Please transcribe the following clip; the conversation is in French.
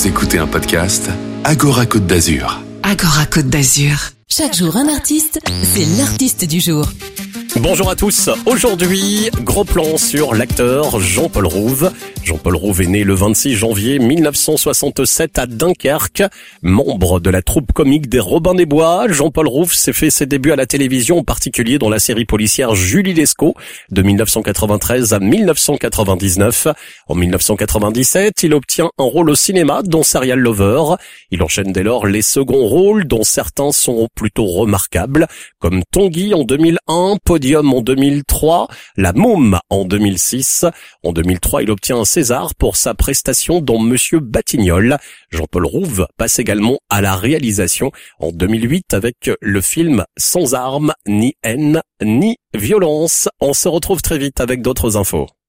Vous écoutez un podcast Agora Côte d'Azur. Agora Côte d'Azur. Chaque jour un artiste, c'est l'artiste du jour. Bonjour à tous. Aujourd'hui, gros plan sur l'acteur Jean-Paul Rouve. Jean-Paul Rouve est né le 26 janvier 1967 à Dunkerque. Membre de la troupe comique des Robins des Bois, Jean-Paul Rouve s'est fait ses débuts à la télévision, en particulier dans la série policière Julie Lescaut de 1993 à 1999. En 1997, il obtient un rôle au cinéma dans Serial Lover. Il enchaîne dès lors les seconds rôles, dont certains sont plutôt remarquables, comme Tanguy en 2001, Podium en 2003, La Môme en 2006. En 2003, il obtient un César pour sa prestation dans Monsieur Batignolles. Jean-Paul Rouve passe également à la réalisation en 2008 avec le film Sans armes, ni haine, ni violence. On se retrouve très vite avec d'autres infos.